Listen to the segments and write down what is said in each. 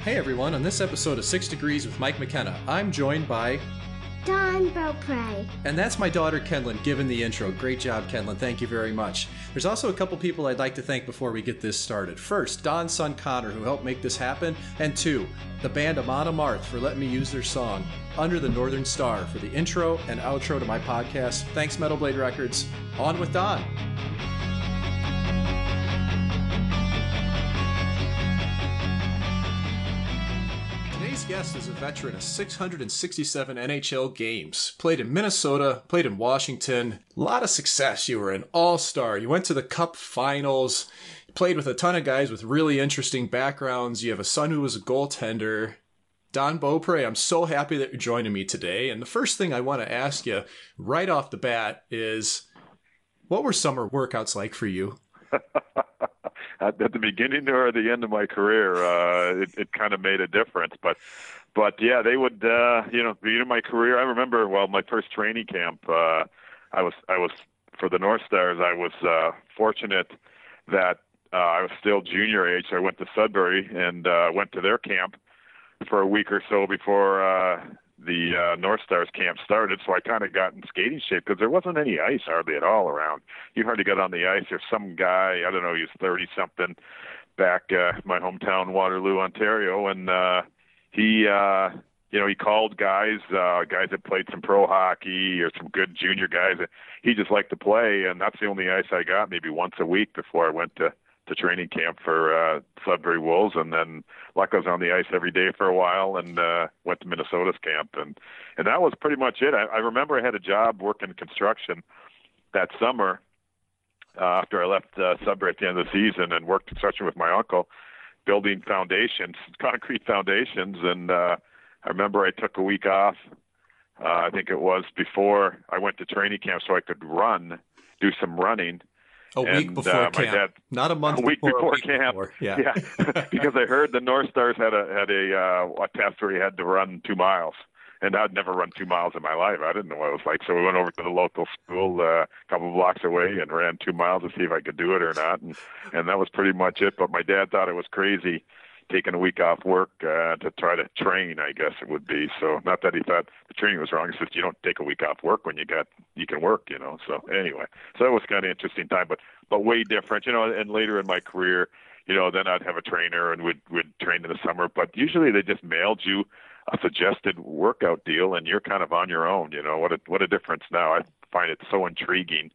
Hey everyone, on this episode of 6 Degrees with Mike McKenna, I'm joined by... Dawn Beaupre. And that's my daughter Kenlyn giving the intro. Great job, Kenlyn. Thank you very much. There's also a couple people I'd like to thank before we get this started. First, Dawn's son Connor, who helped make this happen. And two, the band Amon Amarth for letting me use their song, Under the Northern Star, for the intro and outro to my podcast. Thanks, Metal Blade Records. On with Dawn. Today's guest is a veteran of 667 NHL games. Played in Minnesota, played in Washington. A lot of success. You were an all-star. You went to the Cup Finals. You played with a ton of guys with really interesting backgrounds. You have a son who was a goaltender. Dawn Beaupre, I'm so happy that you're joining me today. And the first thing I want to ask you right off the bat is, what were summer workouts like for you? At the beginning or the end of my career, it kind of made a difference. But yeah, they would, beginning of my career, I remember, my first training camp, I was for the North Stars, I was fortunate that I was still junior age. So I went to Sudbury and went to their camp for a week or so before the North Stars camp started. So I kind of got in skating shape because there wasn't any ice hardly at all around. You hardly got on the ice. There's some guy, I don't know, he was 30-something back my hometown, Waterloo, Ontario, and he called guys that played some pro hockey or some good junior guys. He just liked to play, and that's the only ice I got maybe once a week before I went to training camp for Sudbury Wolves, and then luckily I was on the ice every day for a while, and went to Minnesota's camp, and that was pretty much it. I remember I had a job working construction that summer after I left Sudbury at the end of the season, and worked construction with my uncle, building foundations, concrete foundations, and I remember I took a week off. I think it was before I went to training camp so I could do some running. A week before camp, not a month. A week before camp. Before. Yeah. Because I heard the North Stars had a test where he had to run 2 miles, and I'd never run 2 miles in my life. I didn't know what it was like, so we went over to the local school a couple of blocks away and ran 2 miles to see if I could do it or not, and that was pretty much it. But my dad thought it was crazy taking a week off work to try to train, I guess it would be. So not that he thought the training was wrong. It's just you don't take a week off work when you can work, So anyway, so it was kind of interesting time, but way different, and later in my career, then I'd have a trainer and would train in the summer, but usually they just mailed you a suggested workout deal and you're kind of on your own. What a difference now. I find it so intriguing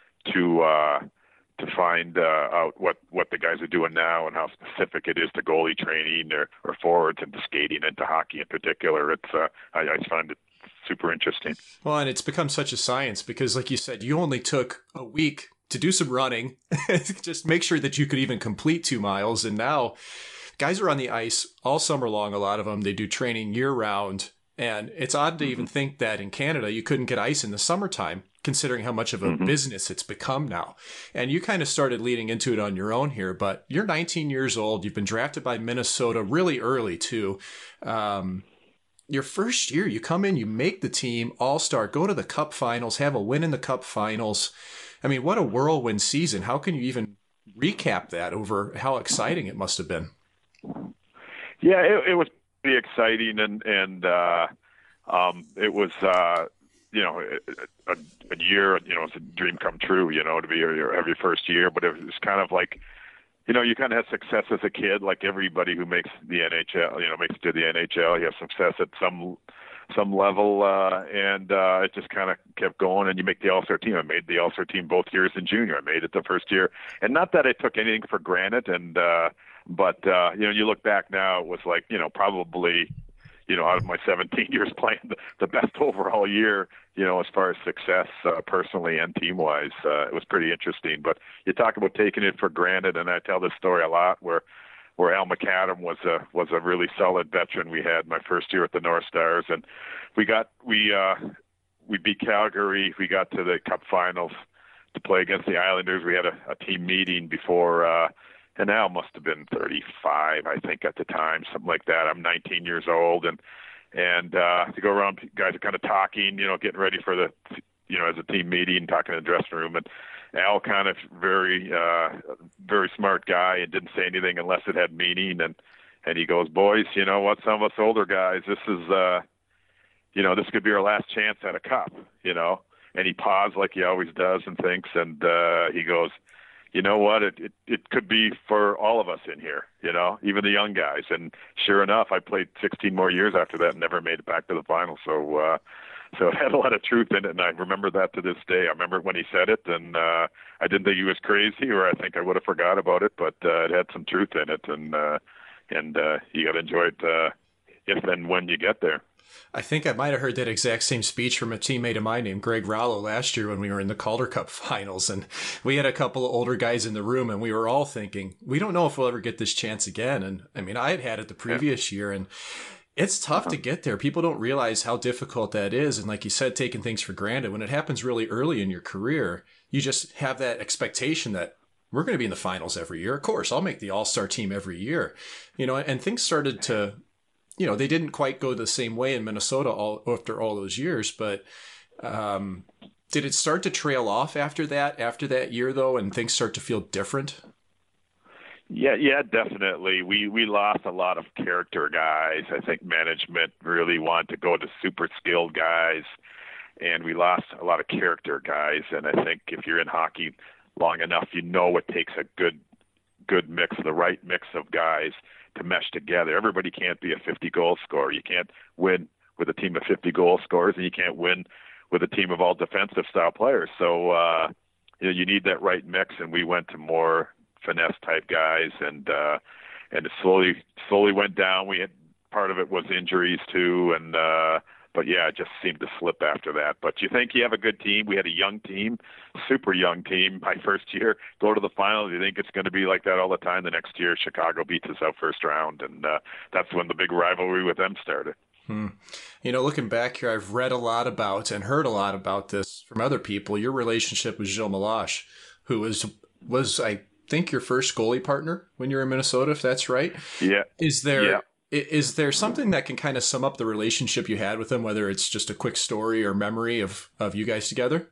to find out what the guys are doing now and how specific it is to goalie training or forwards and to skating and to hockey in particular. It's I find it super interesting. Well, and it's become such a science because, like you said, you only took a week to do some running, just make sure that you could even complete 2 miles. And now guys are on the ice all summer long. A lot of them, they do training year round. And it's odd to even think that in Canada, you couldn't get ice in the summertime, considering how much of a business it's become now. And you kind of started leading into it on your own here, but you're 19 years old. You've been drafted by Minnesota really early too. Your first year, you come in, you make the team, all-star, go to the Cup Finals, have a win in the Cup Finals. I mean, what a whirlwind season. How can you even recap that over how exciting it must have been? Yeah, it was pretty exciting, and it was a year, it's a dream come true, to be every first year. But it was kind of like, you kind of have success as a kid, like everybody who makes the NHL, makes it to the NHL. You have success at some level, and it just kind of kept going, and you make the All-Star team. I made the All-Star team both years in junior. I made it the first year, and not that I took anything for granted, but you look back now, it was like, probably, out of my 17 years playing, the best overall year, as far as success personally and team-wise. It was pretty interesting. But you talk about taking it for granted, and I tell this story a lot where Al McAdam was a really solid veteran we had my first year at the North Stars, and we beat Calgary. We got to the Cup Finals to play against the Islanders. We had a team meeting before, and Al must have been 35, I think, at the time, something like that. I'm 19 years old, and to go around, guys are kind of talking, getting ready for the, as a team meeting, talking in the dressing room, and Al kind of very smart guy and didn't say anything unless it had meaning, and and he goes, "Boys, you know what? Some of us older guys, this is this could be our last chance at a cup, you know." And he paused like he always does and thinks, and he goes, "You know what? It could be for all of us in here, you know, even the young guys." And sure enough, I played 16 more years after that and never made it back to the final. So it had a lot of truth in it, and I remember that to this day. I remember when he said it, and I didn't think he was crazy, or I think I would have forgot about it, but it had some truth in it, and you got to enjoy it if and when you get there. I think I might have heard that exact same speech from a teammate of mine named Greg Rollo last year when we were in the Calder Cup finals. And we had a couple of older guys in the room, and we were all thinking, we don't know if we'll ever get this chance again. And I mean, I had it the previous year, and it's tough to get there. People don't realize how difficult that is. And like you said, taking things for granted. When it happens really early in your career, you just have that expectation that we're going to be in the finals every year. Of course, I'll make the all-star team every year, you know, and things started to, you know, they didn't quite go the same way in Minnesota after all those years, but did it start to trail off after that year though, and things start to feel different? Yeah, definitely. We lost a lot of character guys. I think management really wanted to go to super skilled guys, and we lost a lot of character guys. And I think if you're in hockey long enough, you know it takes a good mix, the right mix of guys to mesh together. Everybody can't be a 50-goal scorer. You can't win with a team of 50-goal scorers, and you can't win with a team of all defensive style players. So you need that right mix, and we went to more finesse type guys, and it slowly went down. We had part of it was injuries too, and but yeah, it just seemed to slip after that. But you think you have a good team. We had a young team, super young team. My first year, go to the finals. You think it's going to be like that all the time. The next year, Chicago beats us out first round, and that's when the big rivalry with them started. You know, looking back here, I've read a lot about and heard a lot about this from other people. Your relationship with Gilles Meloche, who was I think your first goalie partner when you were in Minnesota, if that's right. Yeah. Is there something that can kind of sum up the relationship you had with him, whether it's just a quick story or memory of you guys together?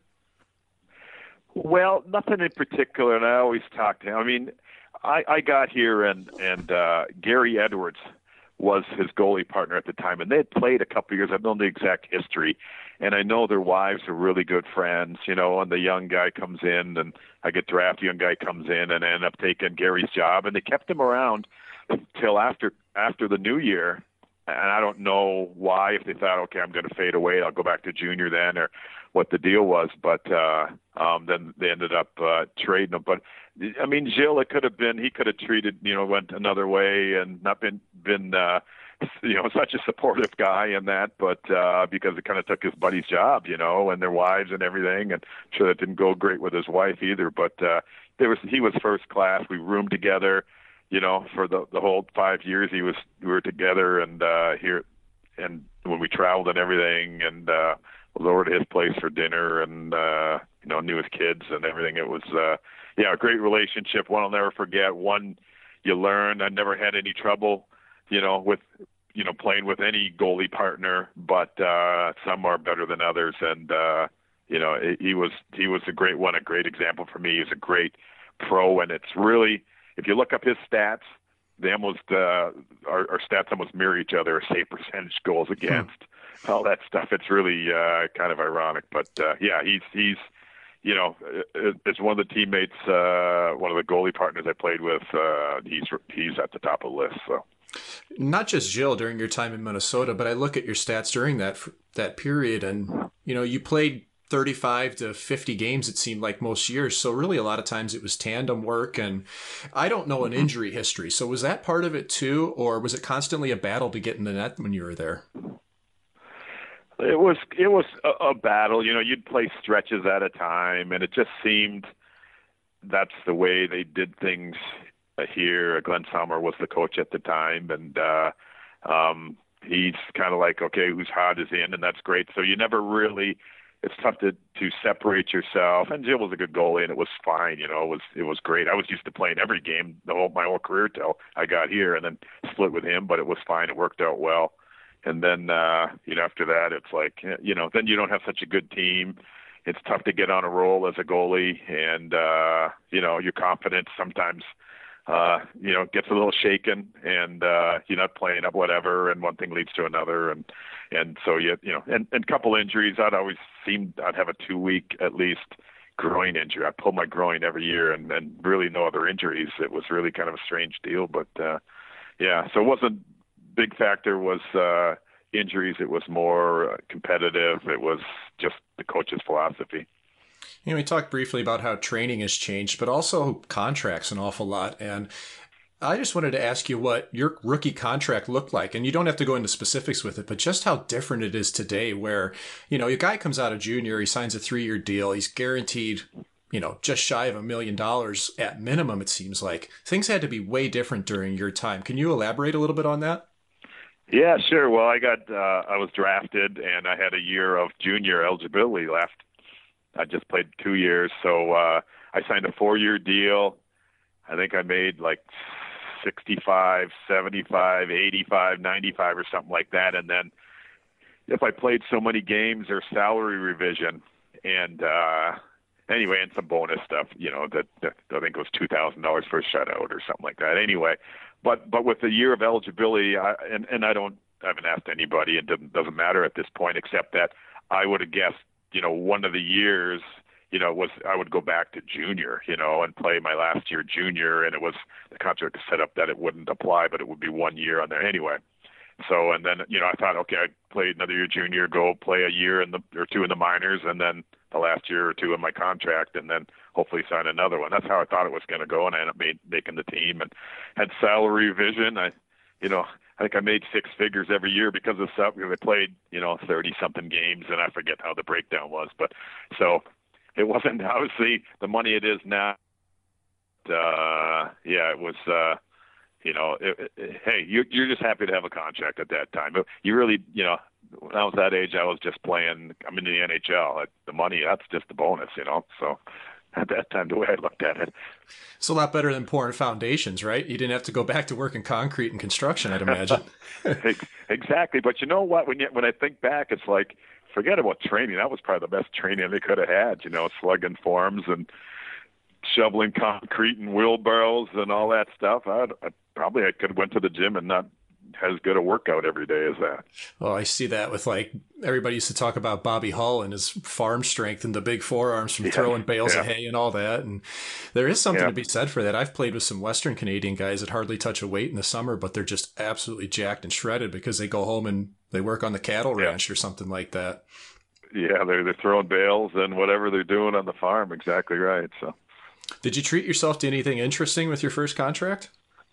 Well, nothing in particular, and I always talk to him. I mean, I got here, and Gary Edwards was his goalie partner at the time, and they had played a couple of years. I've known the exact history, and I know their wives are really good friends, you know, and the young guy comes in, and I get drafted, young guy comes in and end up taking Gary's job, and they kept him around till after the new year. And I don't know why, if they thought, okay, I'm going to fade away, I'll go back to junior then, or what the deal was. But then they ended up trading him. But I mean, Gilles, it could have been, he could have treated, you know, went another way and not been such a supportive guy in that, but because it kind of took his buddy's job, you know, and their wives and everything. And I'm sure that didn't go great with his wife either. But he was first class. We roomed together. You know, for the whole 5 years we were together, and here, and when we traveled and everything, and was over to his place for dinner, and knew his kids and everything. It was a great relationship. One I'll never forget. One you learn. I never had any trouble, you know, with playing with any goalie partner, but some are better than others, and he was a great one, a great example for me. He's a great pro, and it's really, if you look up his stats, they almost our stats almost mirror each other. Save percentage, goals against, all that stuff. It's really kind of ironic, but he's as one of the teammates, one of the goalie partners I played with. He's at the top of the list. So, not just Gilles during your time in Minnesota, but I look at your stats during that period, and you played 35 to 50 games, it seemed like, most years. So really a lot of times it was tandem work, and I don't know an injury history. So was that part of it too, or was it constantly a battle to get in the net when you were there? It was a battle. You'd play stretches at a time, and it just seemed that's the way they did things here. Glenn Sommer was the coach at the time, and he's kind of like, okay, who's hot is in, and that's great. So you never really, it's tough to separate yourself. And Jill was a good goalie, and it was fine. It was great. I was used to playing every game my whole career till I got here, and then split with him. But it was fine. It worked out well. And then after that, it's like then you don't have such a good team. It's tough to get on a roll as a goalie, and your confidence sometimes gets a little shaken, and you're not playing up whatever, and one thing leads to another, and so and a couple injuries. I'd have a 2-week at least groin injury. I pulled my groin every year, and really no other injuries. It was really kind of a strange deal, but so it wasn't big factor was injuries. It was more competitive. It was just the coach's philosophy. We talked briefly about how training has changed, but also contracts an awful lot. And I just wanted to ask you what your rookie contract looked like. And you don't have to go into specifics with it, but just how different it is today where, a guy comes out of junior, he signs a 3-year deal, he's guaranteed, just shy of $1 million at minimum, it seems like. Things had to be way different during your time. Can you elaborate a little bit on that? Yeah, sure. Well, I was drafted, and I had a year of junior eligibility left. I just played 2 years, so I signed a 4-year deal. I think I made like 65, 75, 85, 95 or something like that. And then if I played so many games, there's salary revision. And anyway, and some bonus stuff, that I think it was $2,000 for a shutout or something like that. Anyway, but with the year of eligibility, I haven't asked anybody, it doesn't matter at this point, except that I would have guessed, one of the years, was I would go back to junior, and play my last year junior, and it was the contract set up that it wouldn't apply, but it would be 1 year on there anyway. So, and then, I thought, okay, I'd play another year junior, go play a year or two in the minors, and then the last year or two in my contract, and then hopefully sign another one. That's how I thought it was going to go, and I ended up making the team and had salary revision. I think I made 6 figures every year because of stuff, because I played, 30-something games, and I forget how the breakdown was. But so it wasn't obviously the money it is now. It was, hey, you're just happy to have a contract at that time. You really, when I was that age, I was just playing. I'm in the NHL. The money, that's just the bonus, So at that time, the way I looked at it. It's a lot better than pouring foundations, right? You didn't have to go back to working concrete and construction, I'd imagine. Exactly. But you know what? When I think back, it's like, forget about training. That was probably the best training they could have had, slugging forms and shoveling concrete and wheelbarrows and all that stuff. I could have went to the gym and not had as good a workout every day as that. Well, I see that with everybody used to talk about Bobby Hull and his farm strength and the big forearms from throwing bales of hay and all that. And there is something to be said for that. I've played with some Western Canadian guys that hardly touch a weight in the summer, but they're just absolutely jacked and shredded because they go home and they work on the cattle ranch or something like that. Yeah, they're throwing bales and whatever they're doing on the farm. Exactly right. So, did you treat yourself to anything interesting with your first contract?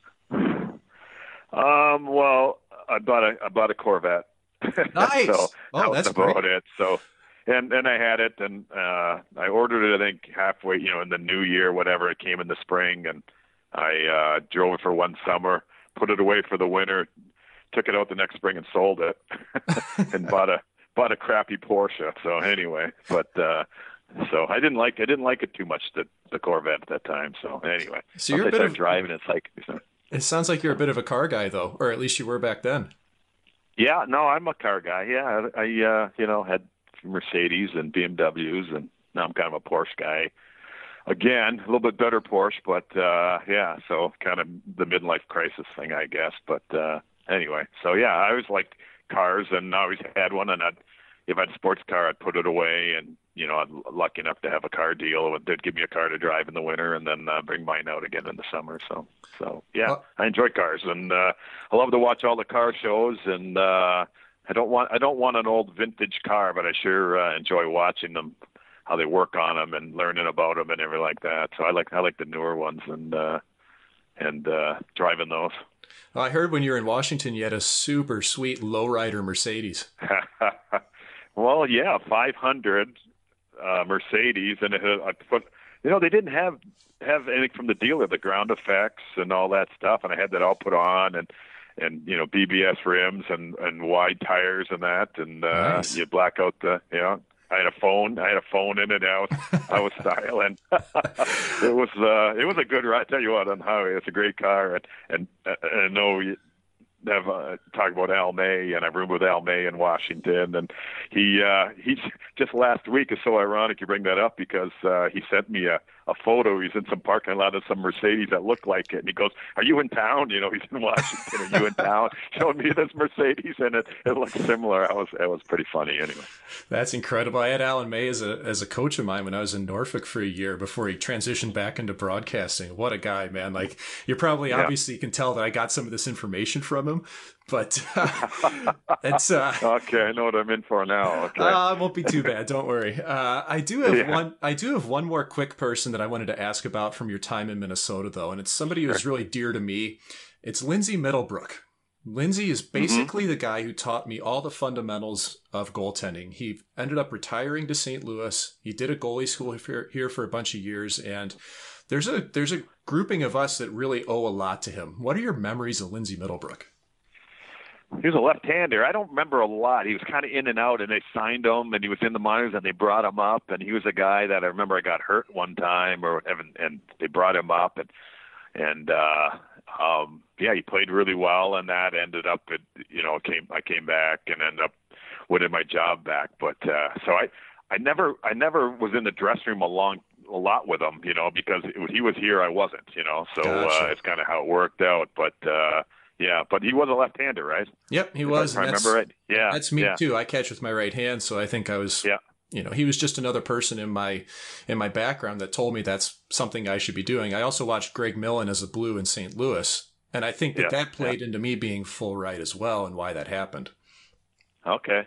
Well, I bought a Corvette. Nice. So that's about great. it. So, and I had it, and I ordered it, I think halfway, in the new year, whatever. It came in the spring, and I drove it for one summer, put it away for the winter, took it out the next spring and sold it, and bought a crappy Porsche. So anyway, but so I didn't like it too much, the Corvette at that time. So anyway, so you're a bit of driving. It's like. It sounds like you're a bit of a car guy, though, or at least you were back then. Yeah, no, I'm a car guy. Yeah, I had Mercedes and BMWs, and now I'm kind of a Porsche guy. Again, a little bit better Porsche, but so kind of the midlife crisis thing, I guess. But anyway, so yeah, I always liked cars, and I always had one, and if I had a sports car, I'd put it away, and I'm lucky enough to have a car deal. They'd give me a car to drive in the winter, and then bring mine out again in the summer. So yeah, I enjoy cars, and I love to watch all the car shows. And I don't want an old vintage car, but I sure enjoy watching them, how they work on them, and learning about them and everything like that. So I like the newer ones and driving those. Well, I heard when you were in Washington, you had a super sweet lowrider Mercedes. Well, yeah, 500 Mercedes, and I put, they didn't have anything from the dealer, the ground effects and all that stuff, and I had that all put on, and BBS rims and wide tires and that, and nice. You black out the I had a phone in and out. I was styling. It was a good ride. I tell you what, on the highway, it's a great car, and I know have talked about Al May, and I've roomed with Al May in Washington, and he's just last week. It's so ironic you bring that up because he sent me a photo. He's in some parking lot of some Mercedes that looked like it, and he goes, "Are you in town?" You know, he's in Washington. Are you in town? Showed me this Mercedes, and it looked similar. It was pretty funny. Anyway, that's incredible. I had Alan May as a coach of mine when I was in Norfolk for a year before he transitioned back into broadcasting. What a guy, man! Like you're probably obviously you can tell that I got some of this information from him. But it's okay. I know what I'm in for now. Okay, it won't be too bad. Don't worry. I do have one more quick person that I wanted to ask about from your time in Minnesota, though, and it's somebody who's really dear to me. It's Lindsay Middlebrook. Lindsay is basically the guy who taught me all the fundamentals of goaltending. He ended up retiring to St. Louis. He did a goalie school here for a bunch of years, and there's a grouping of us that really owe a lot to him. What are your memories of Lindsay Middlebrook? He was a left-hander. I don't remember a lot. He was kind of in and out, and they signed him, and he was in the minors, and they brought him up. And he was a guy that I remember I got hurt one time, and they brought him up, and he played really well, and that ended up I came back and ended up winning my job back. But so I never was in the dressing room a lot with him, because he was here, I wasn't, so Gotcha. It's kind of how it worked out. But yeah, but he was a left-hander, right? Yep, he was. If I remember right. Yeah, that's me too. I catch with my right hand, so I think I was. Yeah. He was just another person in my background that told me that's something I should be doing. I also watched Greg Millen as a Blue in St. Louis, and I think that played into me being full right as well, and why that happened. Okay.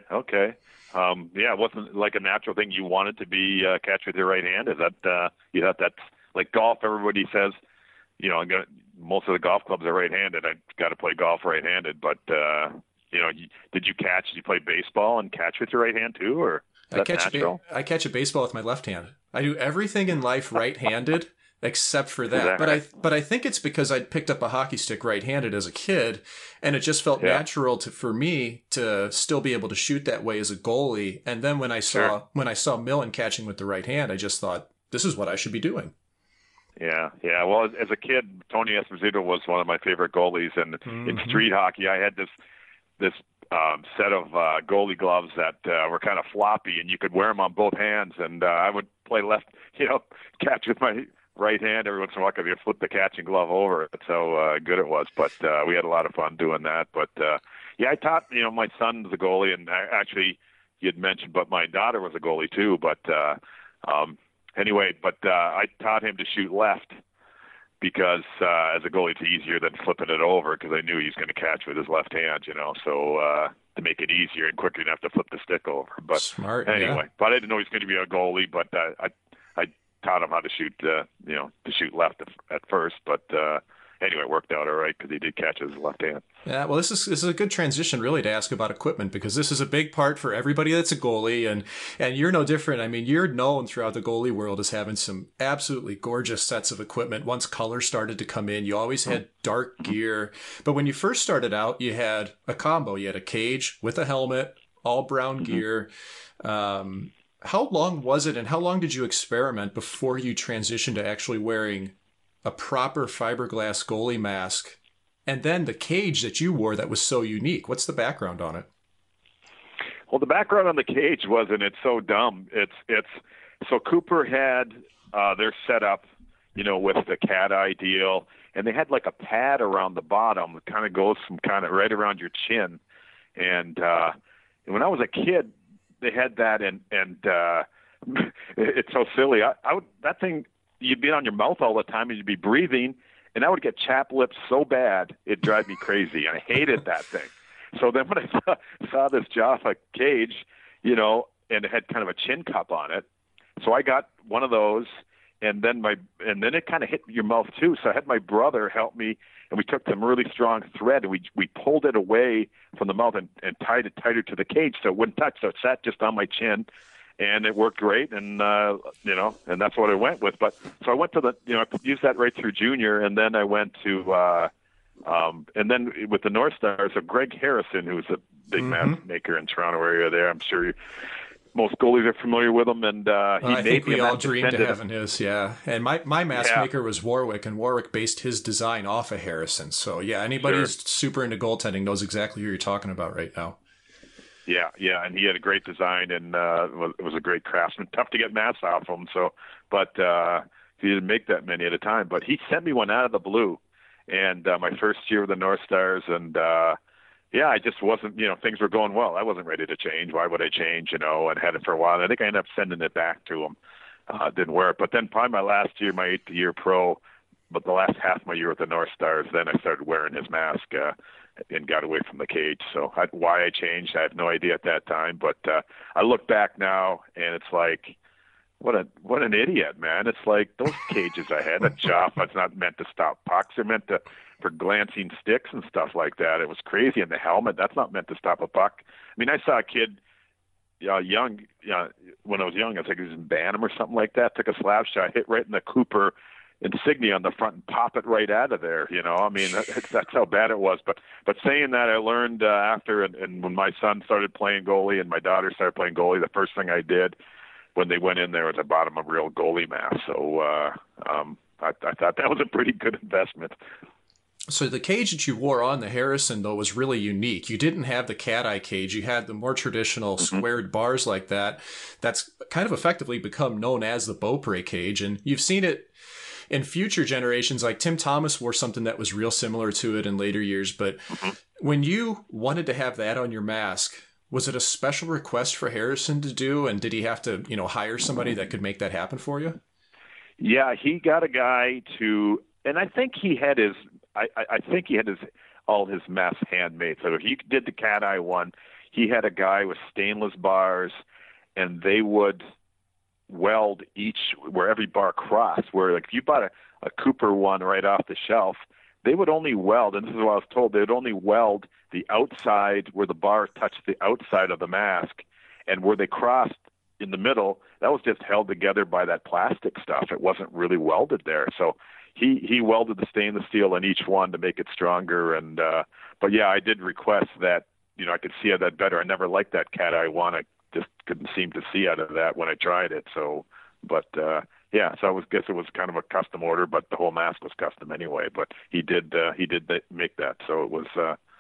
It wasn't like a natural thing. You wanted to be catch with your right hand. Is that you thought that's like golf? Everybody says, most of the golf clubs are right-handed. I got to play golf right-handed, but did you play baseball and catch with your right hand too, or is that natural? I catch a baseball with my left hand. I do everything in life right-handed except for that. But I think it's because I'd picked up a hockey stick right-handed as a kid, and it just felt natural for me to still be able to shoot that way as a goalie. And then when I saw Millen catching with the right hand, I just thought, this is what I should be doing. Yeah. Well, as a kid, Tony Esposito was one of my favorite goalies, and in street hockey, I had this set of goalie gloves that were kind of floppy, and you could wear them on both hands. And I would play left, catch with my right hand. Every once in a while, I could flip the catching glove over. That's how good it was. But we had a lot of fun doing that. But I taught my son was a goalie, and actually you had mentioned, but my daughter was a goalie too. But I taught him to shoot left because as a goalie, it's easier than flipping it over because I knew he was going to catch with his left hand, So to make it easier and quicker, you have to flip the stick over. But smart. Anyway, but I didn't know he was going to be a goalie. But I taught him how to shoot, to shoot left at first. But anyway, it worked out all right because he did catch with his left hand. Yeah, well, this is a good transition really to ask about equipment, because this is a big part for everybody that's a goalie, and you're no different. I mean, you're known throughout the goalie world as having some absolutely gorgeous sets of equipment. Once color started to come in, you always had dark gear. But when you first started out, you had a combo. You had a cage with a helmet, all brown gear. How long was it, and how long did you experiment before you transitioned to actually wearing a proper fiberglass goalie mask, and then the cage that you wore that was so unique? What's the background on it? Well, the background on the cage wasn't, it's so dumb. It's so Cooper had their setup, with the cat eye deal, and they had like a pad around the bottom. It kind of goes from kind of right around your chin. And when I was a kid, they had that, and it's so silly. That thing, you'd be on your mouth all the time, and you'd be breathing, and I would get chapped lips so bad it'd drive me crazy, and I hated that thing. So then when I saw this Jaffa cage, and it had kind of a chin cup on it, so I got one of those, and then it kind of hit your mouth too. So I had my brother help me, and we took some really strong thread, and we pulled it away from the mouth and tied it tighter to the cage so it wouldn't touch. So it sat just on my chin. And it worked great, and and that's what I went with. But so I went to I used that right through junior, and then I went to, and then with the North Stars, so Greg Harrison, who's a big mask maker in Toronto area there, I'm sure most goalies are familiar with him, and he I made think me we a all mask dreamed of extended. having his, yeah. And my mask maker was Warwick, and Warwick based his design off of Harrison. So, yeah, anybody who's super into goaltending knows exactly who you're talking about right now. Yeah, and he had a great design, and it was a great craftsman. Tough to get masks off him, but he didn't make that many at a time. But he sent me one out of the blue, and my first year with the North Stars, and I just wasn't, things were going well. I wasn't ready to change. Why would I change, and had it for a while. And I think I ended up sending it back to him. Didn't wear it. But then probably my last year, my 8th year pro, but the last half of my year with the North Stars, then I started wearing his mask and got away from the cage. So why I changed, I have no idea at that time. But I look back now, and it's like, what an idiot, man. It's like those cages I had, a Jaffa, it's not meant to stop pucks. They're meant for glancing sticks and stuff like that. It was crazy. And the helmet, that's not meant to stop a puck. I mean, I saw a kid young, when I was young, I think he was in Bantam or something like that, took a slap shot, hit right in the Cooper insignia on the front and pop it right out of there. I mean, that's how bad it was. But saying that, I learned after, and when my son started playing goalie and my daughter started playing goalie, the first thing I did when they went in there was I bought them a real goalie mask. So I thought that was a pretty good investment. So the cage that you wore on the Harrison, though, was really unique. You didn't have the cat eye cage. You had the more traditional squared bars like that. That's kind of effectively become known as the Beaupre cage. And you've seen it in future generations. Like Tim Thomas wore something that was real similar to it in later years. But when you wanted to have that on your mask, was it a special request for Harrison to do? And did he have to, hire somebody that could make that happen for you? Yeah, he got a guy to, and I think he had all his masks handmade. So if he did the cat eye one, he had a guy with stainless bars, and they would weld each where every bar crossed. Where like if you bought a Cooper one right off the shelf, they would only weld, and this is what I was told, they would only weld the outside where the bar touched the outside of the mask, and where they crossed in the middle, that was just held together by that plastic stuff. It wasn't really welded there. So he welded the stainless steel in each one to make it stronger. And but yeah, I did request that, I could see that better. I never liked that cat eye one. I just couldn't seem to see out of that when I tried it. So, but yeah, so guess it was kind of a custom order, but the whole mask was custom anyway. But he did make that. So it was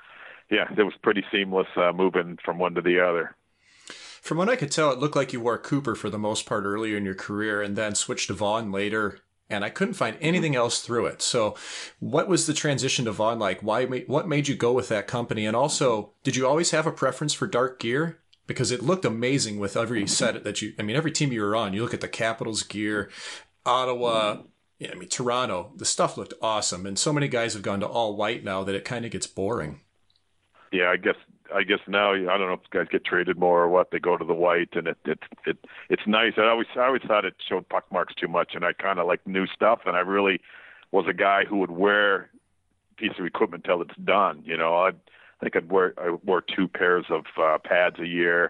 it was pretty seamless moving from one to the other. From what I could tell, it looked like you wore Cooper for the most part earlier in your career and then switched to Vaughn later, and I couldn't find anything else through it. So what was the transition to Vaughn like? What made you go with that company? And also, did you always have a preference for dark gear? Because it looked amazing with every set that every team you were on, you look at the Capitals gear, Ottawa, Toronto, the stuff looked awesome. And so many guys have gone to all white now that it kind of gets boring. Yeah, I guess now, I don't know if guys get traded more or what. They go to the white, and it's nice. I always thought it showed puck marks too much, and I kind of like new stuff. And I really was a guy who would wear a piece of equipment till it's done. I think I wore 2 pairs of pads a year.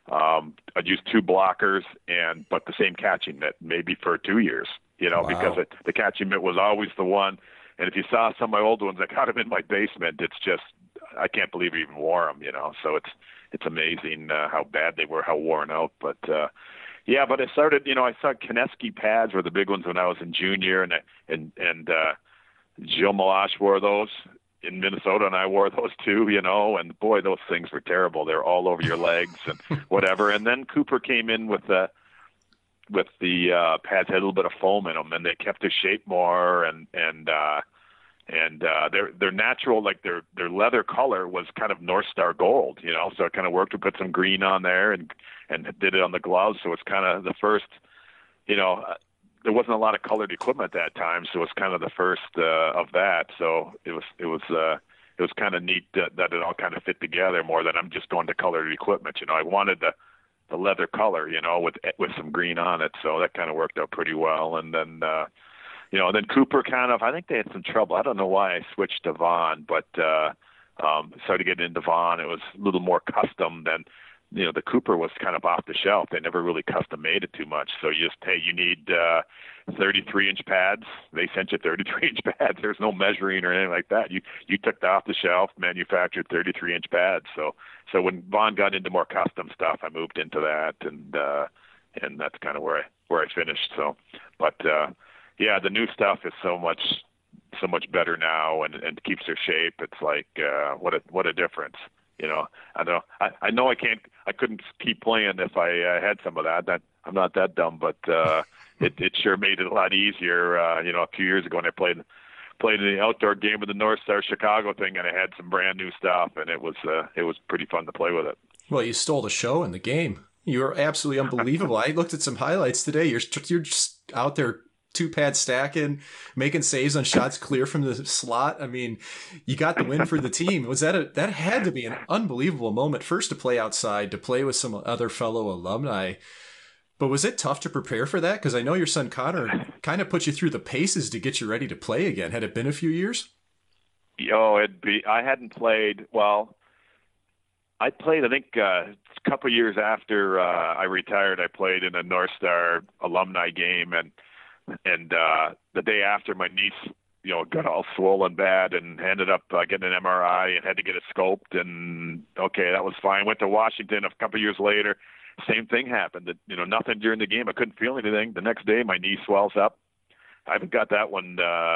I'd use 2 blockers, but the same catching mitt maybe for 2 years. Wow. Because the catching mitt was always the one. And if you saw some of my old ones, I got them in my basement. It's just, I can't believe I even wore them, So it's amazing how bad they were, how worn out. But but I started, I saw Kineski pads were the big ones when I was in junior, and Gilles Meloche wore those in Minnesota, and I wore those too, And boy, those things were terrible. They're all over your legs and whatever. And then Cooper came in with the pads had a little bit of foam in them, and they kept their shape more, and their natural, like their leather color was kind of North Star gold, so it kind of worked to put some green on there and did it on the gloves. So it's kind of the first, there wasn't a lot of colored equipment at that time. So it's kind of the first of that. So it was kind of neat that it all kind of fit together more than I'm just going to colored equipment. I wanted the leather color, with some green on it. So that kind of worked out pretty well. And then, then Cooper I think they had some trouble. I don't know why I switched to Vaughn, but started getting into Vaughn. It was a little more custom the Cooper was kind of off the shelf. They never really custom made it too much. So you just, hey, you need 33-inch pads. They sent you 33-inch pads. There's no measuring or anything like that. You took the off the shelf manufactured 33-inch pads. So when Vaughn got into more custom stuff, I moved into that, and that's kind of where I finished. So, but yeah, the new stuff is so much better now, and keeps their shape. It's like what a difference. I know I couldn't keep playing if I had some of that. I'm not that dumb, but it sure made it a lot easier. A few years ago when I played in the outdoor game with the North Star Chicago thing, and I had some brand new stuff, and it was pretty fun to play with it. Well, you stole the show in the game. You were absolutely unbelievable. I looked at some highlights today. You're just out there 2-pad stacking, making saves on shots clear from the slot. I mean, you got the win for the team. That had to be an unbelievable moment. First to play outside, to play with some other fellow alumni. But was it tough to prepare for that? Because I know your son Connor kind of put you through the paces to get you ready to play again. Had it been a few years? I hadn't played. Well, I played, I think, a couple years after I retired. I played in a North Star alumni game, and the day after, my niece, got all swollen bad and ended up getting an MRI and had to get it scoped. And okay, that was fine. Went to Washington a couple years later. Same thing happened. Nothing during the game. I couldn't feel anything. The next day, my knee swells up. I haven't got that one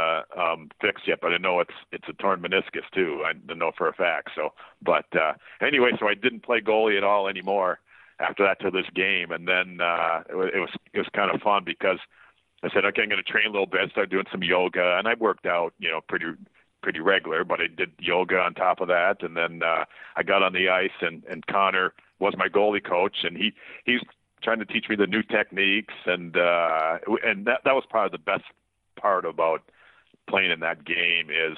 fixed yet, but I know it's a torn meniscus too. I don't know for a fact. So, but anyway, so I didn't play goalie at all anymore after that till this game, and then it was kind of fun because I said, okay, I'm going to train a little bit, start doing some yoga, and I worked out, pretty regular, but I did yoga on top of that, and then I got on the ice, and Connor was my goalie coach, and he's trying to teach me the new techniques, and that was probably the best part about playing in that game is,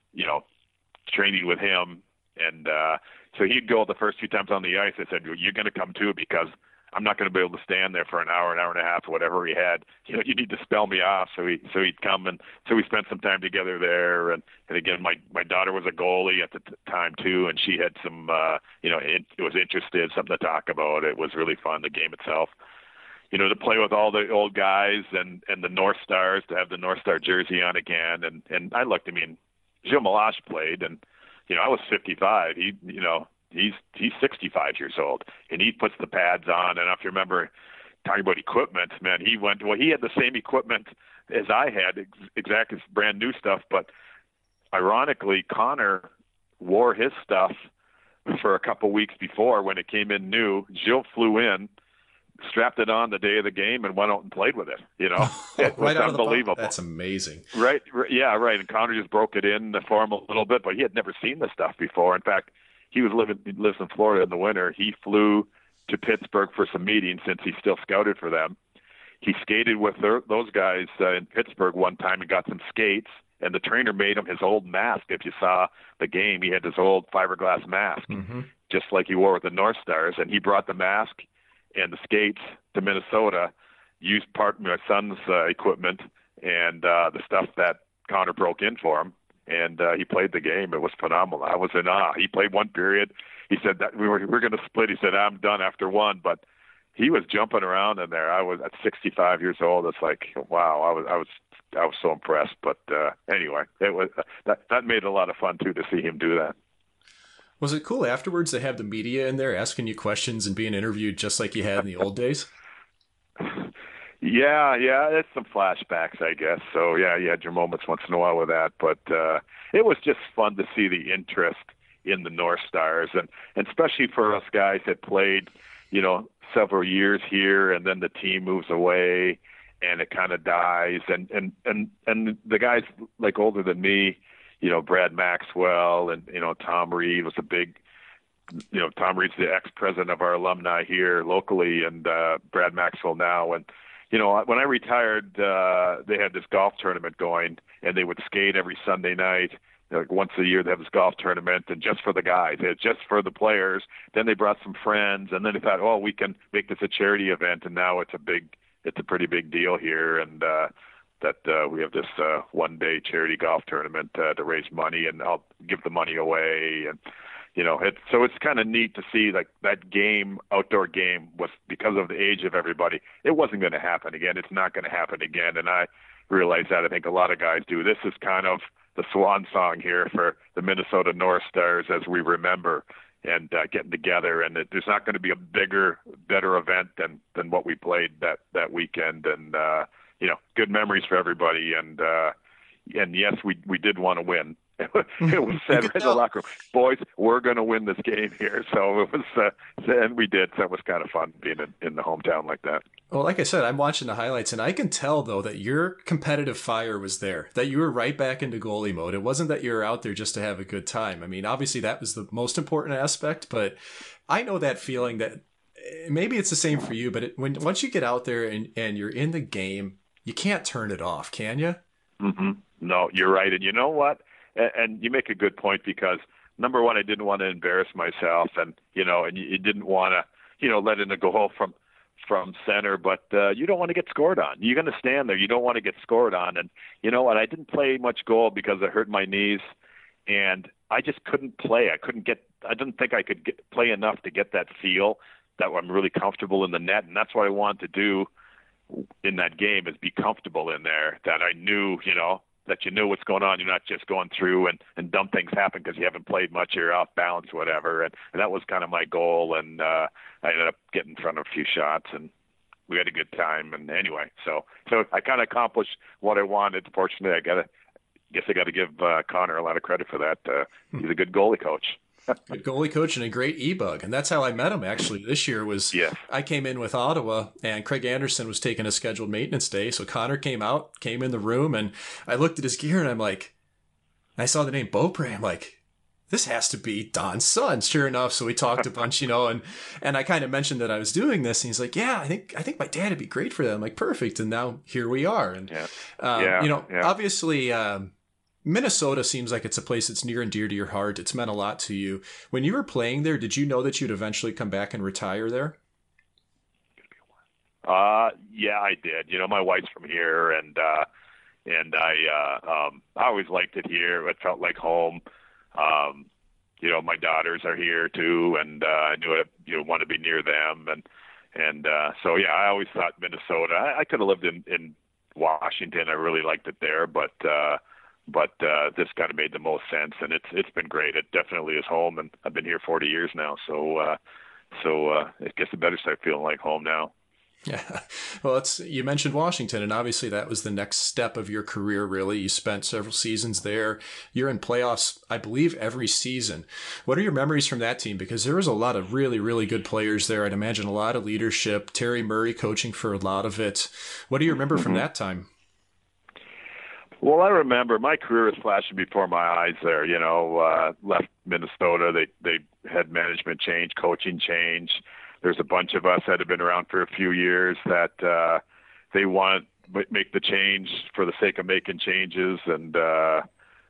training with him, and so he'd go the first few times on the ice. I said, you're going to come too, because I'm not going to be able to stand there for an hour and a half, or whatever he had. You need to spell me off. So he'd come, and so we spent some time together there. And again, my daughter was a goalie at the time too, and she had some, it was interested, something to talk about. It was really fun, the game itself. To play with all the old guys and the North Stars, to have the North Star jersey on again. And I looked, Gilles Meloche played, and, I was 55. He's 65 years old, and he puts the pads on. And if you remember talking about equipment, man, he had the same equipment as I had, exactly brand new stuff. But ironically, Connor wore his stuff for a couple weeks before when it came in new. Gilles flew in, strapped it on the day of the game, and went out and played with it. It right was unbelievable. That's amazing. Right. Yeah. Right. And Connor just broke it in for him a little bit, but he had never seen the stuff before. In fact, he lives in Florida in the winter. He flew to Pittsburgh for some meetings since he still scouted for them. He skated with those guys in Pittsburgh one time and got some skates, and the trainer made him his old mask. If you saw the game, he had his old fiberglass mask, just like he wore with the North Stars. And he brought the mask and the skates to Minnesota, used part of my son's equipment and the stuff that Connor broke in for him. And he played the game. It was phenomenal. I was in awe. He played one period. He said that we were going to split. He said, I'm done after one. But he was jumping around in there. I was at 65 years old. It's like, wow, I was so impressed. But anyway, it was that made it a lot of fun too to see him do that. Was it cool afterwards to have the media in there asking you questions and being interviewed just like you had in the old days? Yeah, it's some flashbacks, I guess. So yeah, you had your moments once in a while with that, but it was just fun to see the interest in the North Stars, and especially for us guys that played, several years here, and then the team moves away, and it kind of dies, and the guys like older than me, Brad Maxwell and Tom Reed was a big. Tom Reed's the ex-president of our alumni here locally, and Brad Maxwell now, and. When I retired, they had this golf tournament going, and they would skate every Sunday night. Like once a year, they have this golf tournament, and just for the guys, just for the players. Then they brought some friends, and then they thought, oh, we can make this a charity event, and now it's a pretty big deal here, and that we have this one-day charity golf tournament to raise money, and I'll give the money away, and So it's kind of neat to see like that game, outdoor game, was because of the age of everybody. It wasn't going to happen again. It's not going to happen again. And I realize that. I think a lot of guys do. This is kind of the swan song here for the Minnesota North Stars as we remember and getting together. And there's not going to be a bigger, better event than what we played that weekend. And, good memories for everybody. And yes, we did want to win. It was said in the locker room, boys, we're going to win this game here. So it was, and we did. So it was kind of fun being in the hometown like that. Well, like I said, I'm watching the highlights, and I can tell, though, that your competitive fire was there, that you were right back into goalie mode. It wasn't that you were out there just to have a good time. I mean, obviously, that was the most important aspect, but I know that feeling that maybe it's the same for you, but once you get out there and you're in the game, you can't turn it off, can you? Mm-hmm. No, you're right. And you know what? And you make a good point because, number one, I didn't want to embarrass myself, and you didn't want to, let in a goal from center, but you don't want to get scored on. You're going to stand there. You don't want to get scored on. And you know what? I didn't play much goal because I hurt my knees, and I just couldn't play. I didn't think I could play enough to get that feel that I'm really comfortable in the net, and that's what I wanted to do in that game is be comfortable in there, that I knew, that you knew what's going on. You're not just going through and dumb things happen because you haven't played much, you're off balance, whatever. And that was kind of my goal. And I ended up getting in front of a few shots, and we had a good time. And anyway, so I kind of accomplished what I wanted. Fortunately, I guess I got to give Connor a lot of credit for that. He's a good goalie coach. Good goalie coach and a great e-bug. And that's how I met him, actually. This year was, I came in with Ottawa, and Craig Anderson was taking a scheduled maintenance day. So Connor came in the room, and I looked at his gear, and I saw the name Beaupre. I'm like, this has to be Don's son. Sure enough. So we talked a bunch, and I kind of mentioned that I was doing this, and he's like, yeah, I think my dad would be great for that. I'm like, perfect. And now here we are. And, obviously, Minnesota seems like it's a place that's near and dear to your heart. It's meant a lot to you. When you were playing there, did you know that you'd eventually come back and retire there? Yeah, I did. My wife's from here, and I always liked it here. It felt like home. My daughters are here too, and I knew I want to be near them, and so yeah, I always thought Minnesota. I could have lived in Washington. I really liked it there, but this kind of made the most sense, and it's been great. It definitely is home, and I've been here 40 years now, so I guess it better start feeling like home now. Yeah. Well, you mentioned Washington, and obviously that was the next step of your career, really. You spent several seasons there. You're in playoffs, I believe, every season. What are your memories from that team? Because there was a lot of really, really good players there. I'd imagine a lot of leadership. Terry Murray coaching for a lot of it. What do you remember from that time? Well, I remember my career was flashing before my eyes there. Left Minnesota. They had management change, coaching change. There's a bunch of us that have been around for a few years that they want to make the change for the sake of making changes. And I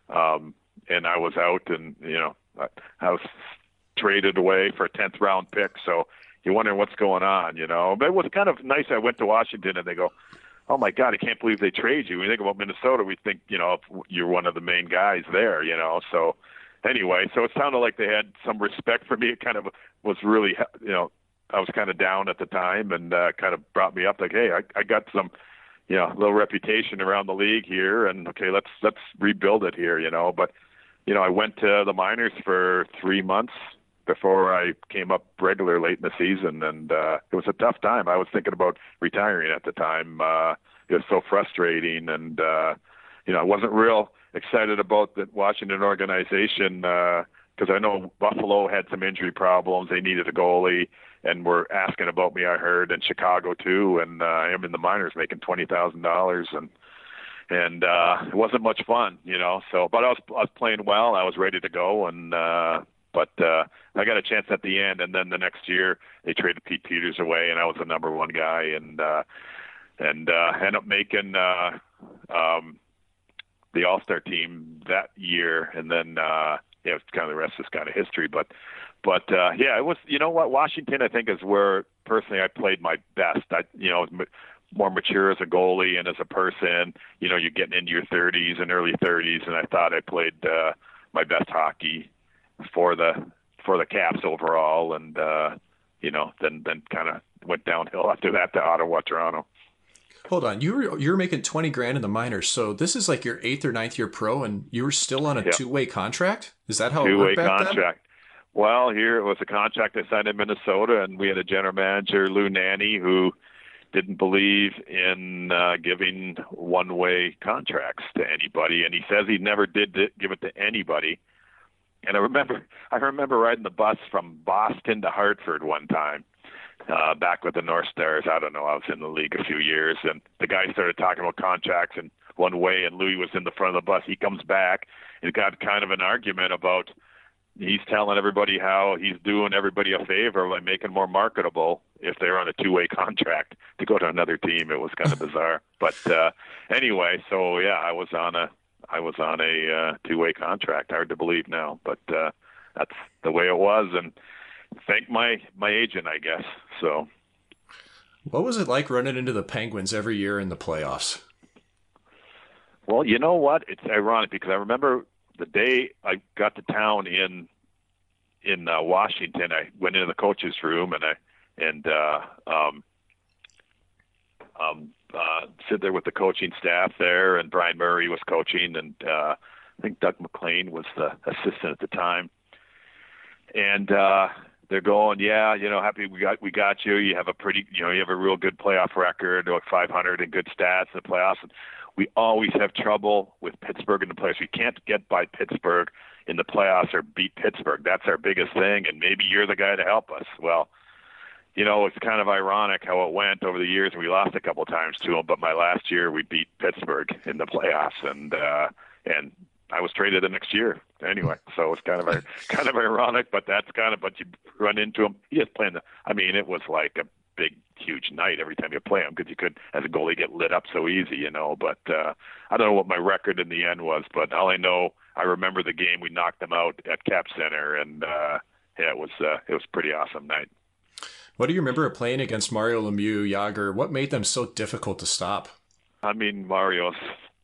was out, and I was traded away for a 10th round pick. So you're wondering what's going on, But it was kind of nice. I went to Washington, and they go, oh my God, I can't believe they trade you. When you think about Minnesota, we think, you're one of the main guys there, So anyway, so it sounded like they had some respect for me. It kind of was really, I was kind of down at the time, and kind of brought me up like, hey, I got some, little reputation around the league here, and okay, let's rebuild it here, But, I went to the minors for 3 months before I came up regular late in the season, and it was a tough time. I was thinking about retiring at the time. It was so frustrating, and I wasn't real excited about the Washington organization because I know Buffalo had some injury problems. They needed a goalie, and were asking about me, I heard, and Chicago too. And I am in the minors making $20,000, and it wasn't much fun, So, but I was playing well. I was ready to go, and but I got a chance at the end, and then the next year they traded Pete Peters away, and I was the number one guy, and ended up making the All-Star team that year, and then it's kind of the rest is kind of history. But yeah, it was. You know what? Washington, I think, is where personally I played my best. I was more mature as a goalie and as a person. You're getting into your 30s and early 30s, and I thought I played my best hockey for the for the Caps overall, and then kind of went downhill after that to Ottawa, Toronto. Hold on, you were making $20,000 in the minors, so this is like your 8th or 9th year pro, and you were still on a two-way contract. Is that how it worked back then? Two-way contract. Well, here it was a contract I signed in Minnesota, and we had a general manager, Lou Nanne, who didn't believe in giving one-way contracts to anybody, and he says he never did give it to anybody. And I remember riding the bus from Boston to Hartford one time, back with the North Stars. I don't know, I was in the league a few years, and the guy started talking about contracts and one way, and Louis was in the front of the bus. He comes back, and it got kind of an argument about, he's telling everybody how he's doing everybody a favor by making more marketable if they're on a two-way contract to go to another team. It was kind of bizarre. But anyway, so yeah, I was on a two-way contract. Hard to believe now, but that's the way it was. And thank my agent, I guess. So, what was it like running into the Penguins every year in the playoffs? Well, you know what? It's ironic because I remember the day I got to town in Washington. I went into the coach's room and sit there with the coaching staff there, and Brian Murray was coaching, and I think Doug McLean was the assistant at the time. And they're going, yeah, happy we got you. You have you have a real good playoff record, like 500 and good stats in the playoffs. And we always have trouble with Pittsburgh in the playoffs. We can't get by Pittsburgh in the playoffs or beat Pittsburgh. That's our biggest thing, and maybe you're the guy to help us. Well, it's kind of ironic how it went over the years. We lost a couple of times to them, but my last year we beat Pittsburgh in the playoffs, and I was traded the next year anyway. So it's kind of ironic, but but you run into him. He just playing it was like a big, huge night every time you play him, because you could, as a goalie, get lit up so easy, But I don't know what my record in the end was, but all I know, I remember the game we knocked them out at Cap Center, and it was a pretty awesome night. What do you remember of playing against Mario Lemieux, Jagr? What made them so difficult to stop? Mario's,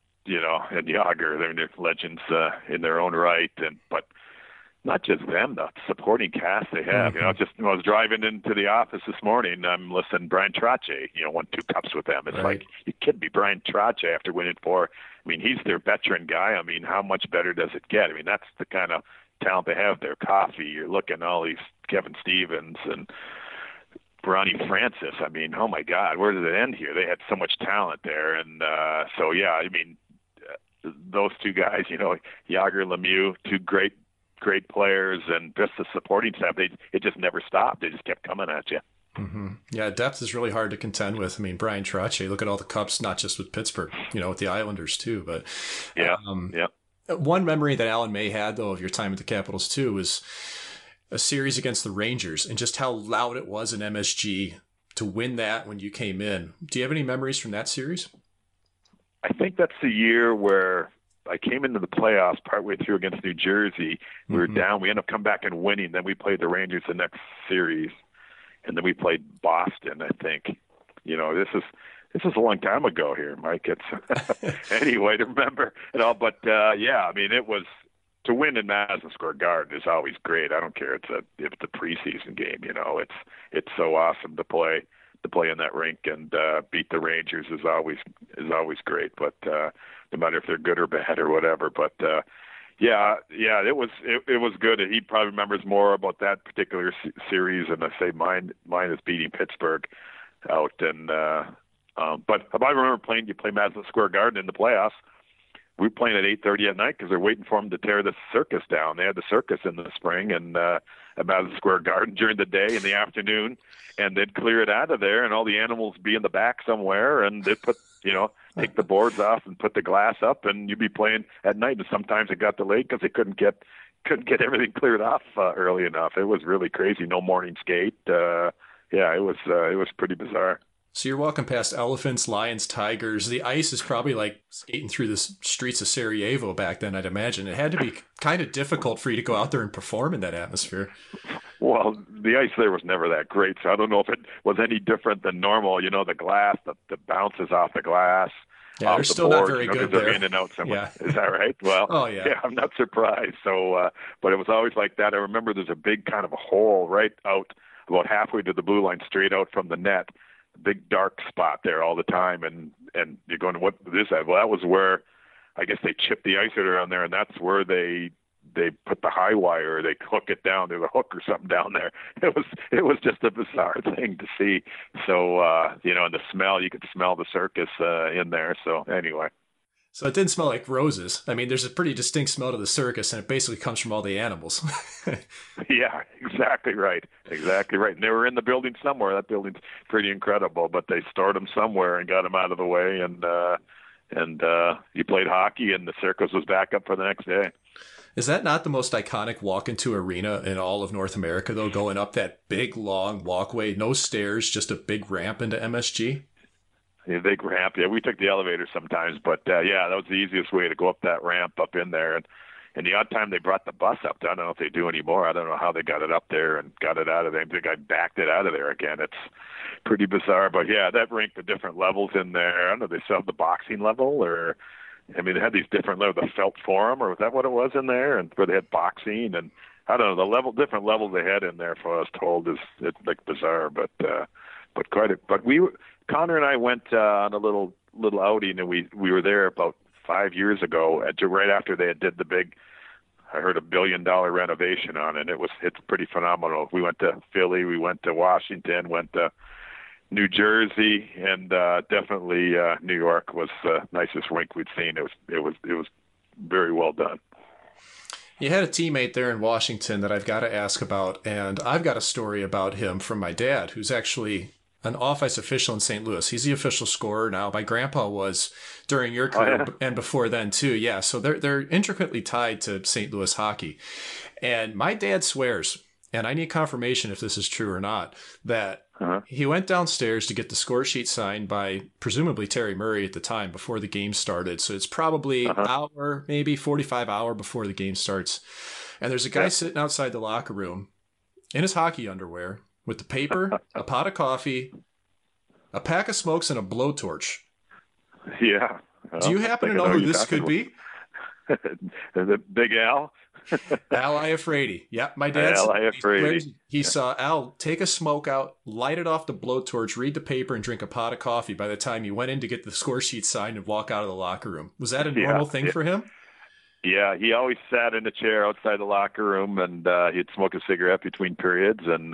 and Jagr, they're legends in their own right, but not just them, the supporting cast they have. Mm-hmm. I was driving into the office this morning, I'm listening, Brian Trottier, won 2 cups with them. It's right. Like, you kidding me, Brian Trottier after winning 4. He's their veteran guy. How much better does it get? That's the kind of talent they have there. Coffee, you're looking at all these Kevin Stevens and Ronnie Francis. Oh my God, where did it end here? They had so much talent there. And so, yeah, those two guys, Jagr, Lemieux, 2 great players, and just the supporting staff, it just never stopped. They just kept coming at you. Mm-hmm. Yeah, depth is really hard to contend with. Brian Trottier, look at all the cups, not just with Pittsburgh, with the Islanders too. But yeah. One memory that Alan May had, though, of your time at the Capitals too, was a series against the Rangers, and just how loud it was in MSG to win that when you came in. Do you have any memories from that series? I think that's the year where I came into the playoffs partway through against New Jersey. We were down. We ended up coming back and winning. Then we played the Rangers the next series, and then we played Boston, I think. This is a long time ago here, Mike. It's anyway to remember it all. But it was, to win in Madison Square Garden is always great. I don't care if it's a preseason game. It's so awesome to play in that rink and beat the Rangers is always great. But no matter if they're good or bad or whatever. But it was good. He probably remembers more about that particular series, and I say mine is beating Pittsburgh out. And but I remember you play Madison Square Garden in the playoffs. We were playing at 8:30 at night because they're waiting for them to tear the circus down. They had the circus in the spring and at Madison Square Garden during the day, in the afternoon, and they'd clear it out of there, and all the animals be in the back somewhere, and they'd put, take the boards off and put the glass up, and you'd be playing at night. And sometimes it got delayed because they couldn't get everything cleared off early enough. It was really crazy. No morning skate. It was pretty bizarre. So you're walking past elephants, lions, tigers. The ice is probably like skating through the streets of Sarajevo back then, I'd imagine. It had to be kind of difficult for you to go out there and perform in that atmosphere. Well, the ice there was never that great, so I don't know if it was any different than normal. The glass, the bounces off the glass. Yeah, they're off the still board, not very good because they're there. in and out somewhere. Yeah. Is that right? Well, Oh, yeah. I'm not surprised. So, but it was always like that. I remember there's a big kind of a hole right out about halfway to the blue line, straight out from the net, big dark spot there all the time. And you're going, what is that? Well, that was where I guess they chipped the ice around there, and that's where they put the high wire, they hook it down. There's a hook or something down there. It was just a bizarre thing to see. So, and the smell, you could smell the circus in there. So anyway. So it didn't smell like roses. I mean, there's a pretty distinct smell to the circus, and it basically comes from all the animals. Yeah, exactly right. Exactly right. And they were in the building somewhere. That building's pretty incredible, but they stored them somewhere and got them out of the way. And you played hockey, and the circus was back up for the next day. Is that not the most iconic walk-into arena in all of North America, though, going up that big, long walkway, no stairs, just a big ramp into MSG? Yeah, big ramp. Yeah, we took the elevator sometimes, but that was the easiest way to go up that ramp up in there. And the odd time they brought the bus up, I don't know if they do anymore. I don't know how they got it up there and got it out of there. I think I backed it out of there again. It's pretty bizarre, but yeah, that ranked the different levels in there. I don't know, they still have the boxing level, or I mean, they had these different levels, the Felt Forum, or was that what it was in there? And where they had boxing, and I don't know, the different levels they had in there. For what I was told, it's like bizarre, but quite a. But Connor and I went on a little outing, and we were there about 5 years ago, right after they had did the big. I heard $1 billion renovation on it. It's pretty phenomenal. We went to Philly, we went to Washington, went to New Jersey, and definitely New York was the nicest rink we'd seen. It was very well done. You had a teammate there in Washington that I've got to ask about, and I've got a story about him from my dad, who's actually an off-ice official in St. Louis. He's the official scorer now. My grandpa was during your career and before then too. Yeah, so they're intricately tied to St. Louis hockey. And my dad swears, and I need confirmation if this is true or not, that he went downstairs to get the score sheet signed by presumably Terry Murray at the time before the game started. So it's probably an hour, maybe 45 hour before the game starts. And there's a guy sitting outside the locker room in his hockey underwear with the paper, a pot of coffee, a pack of smokes, and a blowtorch. Yeah. Do you happen to know who this could be? The Big Al? Al Iafrate. Yeah, my dad. Al Iafrate. He saw Al take a smoke out, light it off the blowtorch, read the paper, and drink a pot of coffee by the time he went in to get the score sheet signed and walk out of the locker room. Was that a normal thing for him? Yeah, he always sat in a chair outside the locker room, and he'd smoke a cigarette between periods. And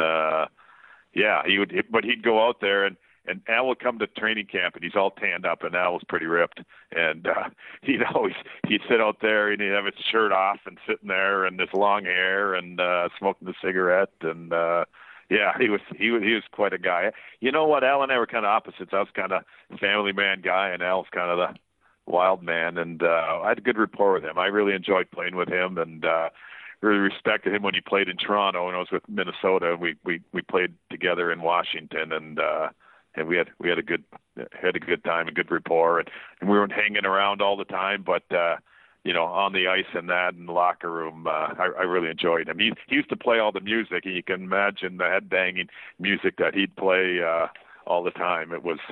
he would, but he'd go out there, and Al would come to training camp, and he's all tanned up, and Al was pretty ripped. And he'd sit out there, and he'd have his shirt off and sitting there, and his long hair, and smoking the cigarette. And he was quite a guy. You know what? Al and I were kind of opposites. I was kind of family man guy, and Al was kind of the wild man. And I had a good rapport with him. I really enjoyed playing with him, and really respected him when he played in Toronto, and I was with Minnesota. We played together in Washington, and we had a good time, a good rapport, and we weren't hanging around all the time, but on the ice and that in the locker room, I really enjoyed him. He used to play all the music, and you can imagine the head banging music that he'd play all the time. It was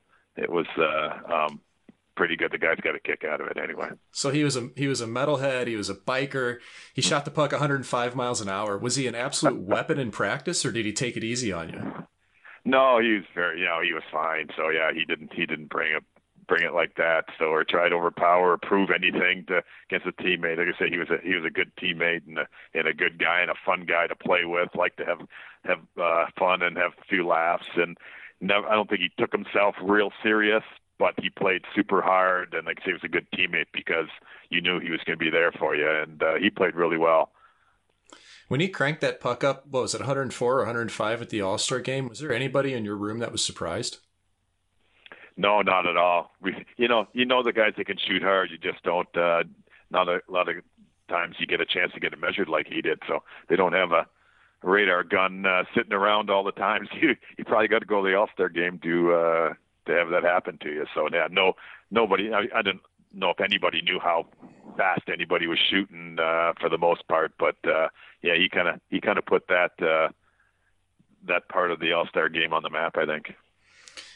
pretty good. The guy's got a kick out of it anyway. So he was a metalhead. He was a biker. He shot the puck 105 miles an hour. Was he an absolute weapon in practice, or did he take it easy on you? No, he was he was fine. So yeah, he didn't bring it like that. So, or try to overpower or prove anything against a teammate. Like I said, he was a good teammate and a good guy and a fun guy to play with. Liked to have fun and have a few laughs. And I don't think he took himself real serious, but he played super hard. And like I say, he was a good teammate because you knew he was going to be there for you. And he played really well. When he cranked that puck up, what was it, 104 or 105 at the All-Star game? Was there anybody in your room that was surprised? No, not at all. You know the guys that can shoot hard. You just don't. Not a lot of times you get a chance to get it measured like he did. So they don't have a radar gun sitting around all the time. So you probably got to go to the All-Star game to have that happen to you. So yeah, nobody. I didn't know if anybody knew how fast anybody was shooting for the most part, but he kind of put that part of the All-Star game on the map, I think.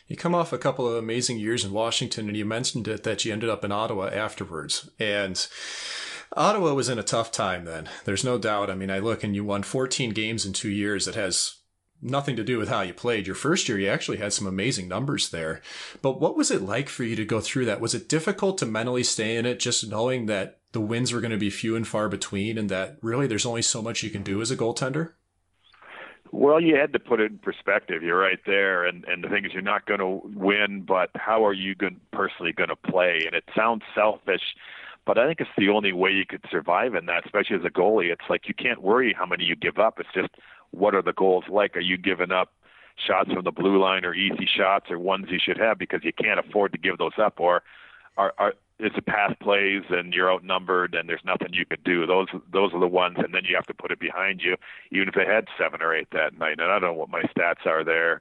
You come off a couple of amazing years in Washington, and you mentioned it that you ended up in Ottawa afterwards. And Ottawa was in a tough time then. There's no doubt. I mean, I look and you won 14 games in 2 years. It has nothing to do with how you played. Your first year, you actually had some amazing numbers there. But what was it like for you to go through that? Was it difficult to mentally stay in it, just knowing that the wins were going to be few and far between and that really there's only so much you can do as a goaltender? Well, you had to put it in perspective. You're right there. And the thing is, you're not going to win, but how are you personally going to play? And it sounds selfish, but I think it's the only way you could survive in that, especially as a goalie. It's like you can't worry how many you give up. It's just, what are the goals like? Are you giving up shots from the blue line or easy shots or ones you should have because you can't afford to give those up? Or is it pass plays and you're outnumbered and there's nothing you could do? Those are the ones, and then you have to put it behind you, even if they had 7 or 8 that night. And I don't know what my stats are there.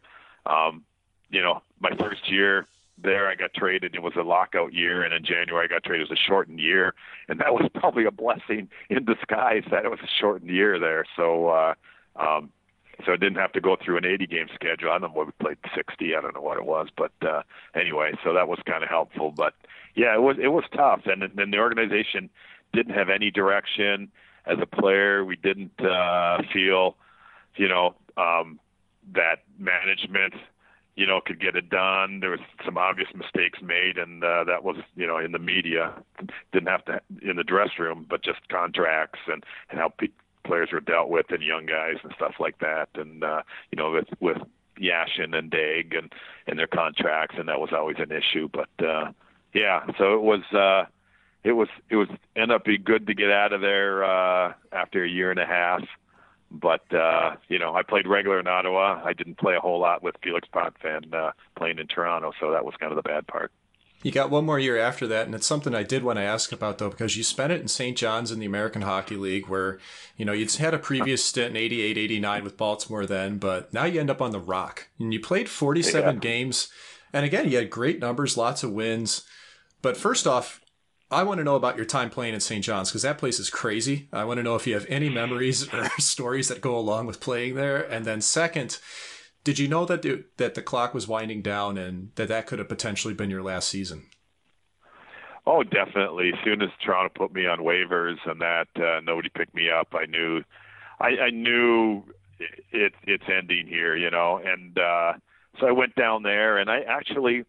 My first year there, I got traded. It was a lockout year, and in January I got traded. It was a shortened year, and that was probably a blessing in disguise that it was a shortened year there. So I didn't have to go through an 80-game schedule. I don't know what we played 60. I don't know what it was, but anyway, so that was kind of helpful. But yeah, it was tough, and then the organization didn't have any direction as a player. We didn't feel, that management, could get it done. There was some obvious mistakes made, and that was, in the media. Didn't have to in the dress room, but just contracts and how players were dealt with and young guys and stuff like that. And, with Yashin and Daig and their contracts, and that was always an issue. But, so it was ended up being good to get out of there after a year and a half. But, I played regular in Ottawa. I didn't play a whole lot with Felix Potvin playing in Toronto, so that was kind of the bad part. You got one more year after that, and it's something I did want to ask about, though, because you spent it in St. John's in the American Hockey League, where, you'd had a previous stint in 88, 89 with Baltimore then, but now you end up on the Rock. And you played 47 games, and again, you had great numbers, lots of wins. But first off, I want to know about your time playing in St. John's, because that place is crazy. I want to know if you have any memories or stories that go along with playing there. And then second, did you know that the clock was winding down and that could have potentially been your last season? Oh, definitely. As soon as Toronto put me on waivers and that nobody picked me up, I knew it's ending here, And so I went down there, and I actually,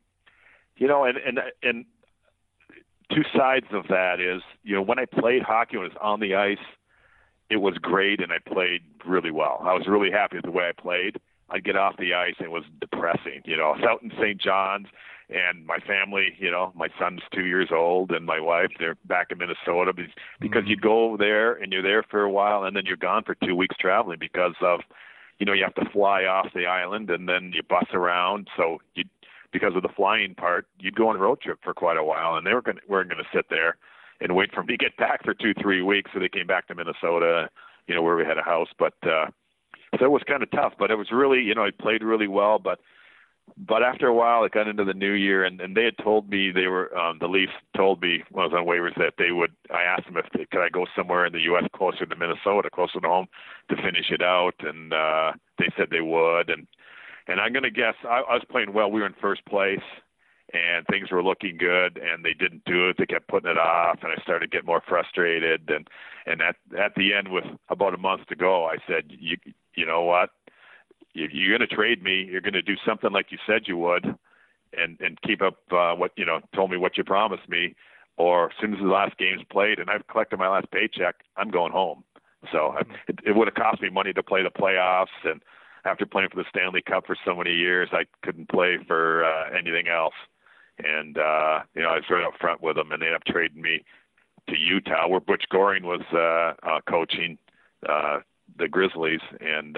and two sides of that is, when I played hockey, when I was on the ice, it was great, and I played really well. I was really happy with the way I played. I'd get off the ice, and it was depressing. I was out in St. John's, and my family, my son's 2 years old, and my wife, they're back in Minnesota because you go there, and you're there for a while, and then you're gone for 2 weeks traveling because of, you have to fly off the island, and then you bus around. So because of the flying part, you'd go on a road trip for quite a while, and they weren't going to sit there and wait for me to get back for 2-3 weeks. So they came back to Minnesota, where we had a house. But so it was kind of tough, but it was really, I played really well. But after a while, it got into the new year, and they had told me the Leafs told me when I was on waivers that they would. I asked them could I go somewhere in the U.S. closer to Minnesota, closer to home, to finish it out, and they said they would. And I'm going to guess I was playing well. We were in first place, and things were looking good, and they didn't do it. They kept putting it off, and I started to get more frustrated. And at the end, with about a month to go, I said, you know what? If you're going to trade me, you're going to do something like you said you would, and keep up what told me what you promised me. Or as soon as the last game's played and I've collected my last paycheck, I'm going home. So it would have cost me money to play the playoffs, and after playing for the Stanley Cup for so many years, I couldn't play for anything else. And, I was right up front with them, and they ended up trading me to Utah, where Butch Goring was coaching the Grizzlies. And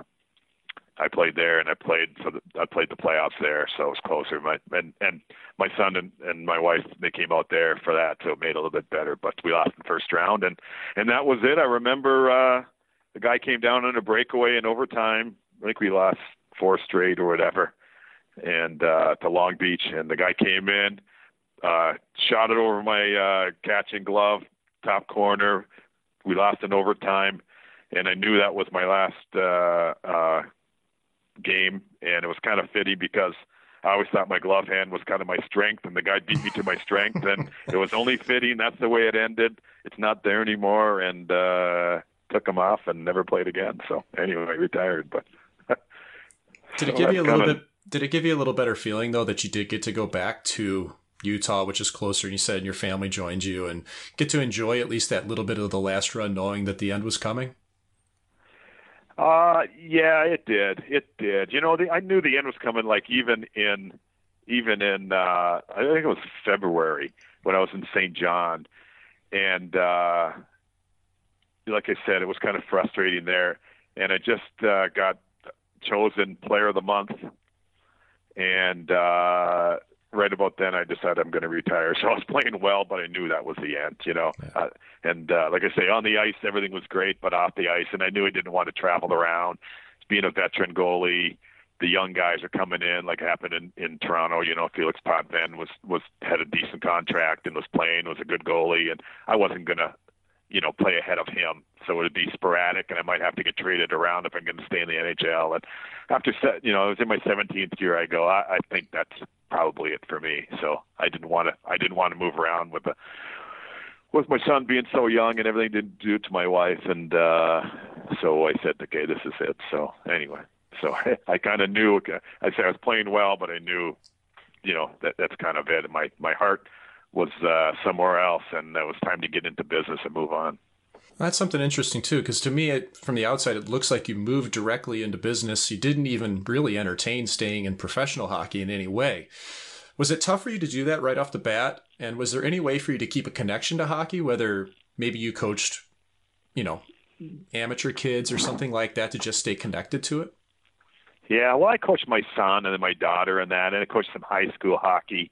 I played there, and I played the playoffs there, so it was closer. And my son and my wife, they came out there for that, so it made it a little bit better. But we lost in the first round, and that was it. I remember the guy came down on a breakaway in overtime. I think we lost 4 straight or whatever, and to Long Beach. And the guy came in, shot it over my catching glove, top corner. We lost in overtime, and I knew that was my last game. And it was kind of fitting because I always thought my glove hand was kind of my strength, and the guy beat me to my strength, and it was only fitting. That's the way it ended. It's not there anymore, and took him off and never played again. So anyway, I retired. But did it give you a little bit? Did it give you a little better feeling though that you did get to go back to Utah, which is closer, and you said your family joined you, and get to enjoy at least that little bit of the last run, knowing that the end was coming? Yeah, it did. It did. You know, I knew the end was coming. Like even in I think it was February when I was in St. John, and like I said, it was kind of frustrating there. And I just got chosen Player of the Month, and right about then I decided I'm going to retire. So I was playing well, but I knew that was the end, you know. Yeah. And like I say, on the ice, everything was great, but off the ice, and I knew I didn't want to travel around. Being a veteran goalie, the young guys are coming in, like happened in Toronto. You know, Felix Potvin had a decent contract and was a good goalie, and I wasn't going to, you know, play ahead of him. So it would be sporadic, and I might have to get traded around if I'm going to stay in the NHL. And after, you know, I was in my 17th year. I go, I think that's probably it for me. So I didn't want to move around with my son being so young and everything to do to my wife. And so I said, okay, this is it. So anyway, so I kind of knew. I said I was playing well, but I knew, you know, that's kind of it. My heart was somewhere else, and it was time to get into business and move on. That's something interesting, too, because to me, from the outside, it looks like you moved directly into business. You didn't even really entertain staying in professional hockey in any way. Was it tough for you to do that right off the bat? And was there any way for you to keep a connection to hockey, whether maybe you coached, you know, amateur kids or something like that to just stay connected to it? Yeah, well, I coached my son and then my daughter and that, and I coached some high school hockey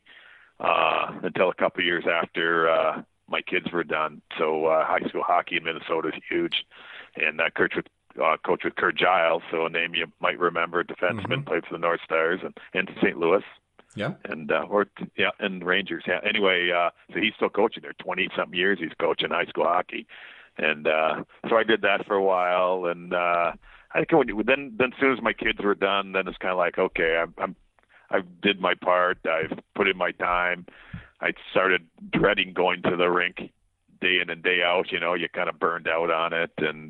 until a couple of years after my kids were done. So high school hockey in Minnesota is huge. And I coached with Kurt Giles, so a name you might remember, defenseman, played for the North Stars and St. Louis. Yeah. And and Rangers. Yeah. Anyway, so he's still coaching there. 20-something years he's coaching high school hockey. And so I did that for a while. And I think then as soon as my kids were done, then it's kind of like, okay, I did my part. I've put in my time. I started dreading going to the rink day in and day out. You know, you kind of burned out on it, and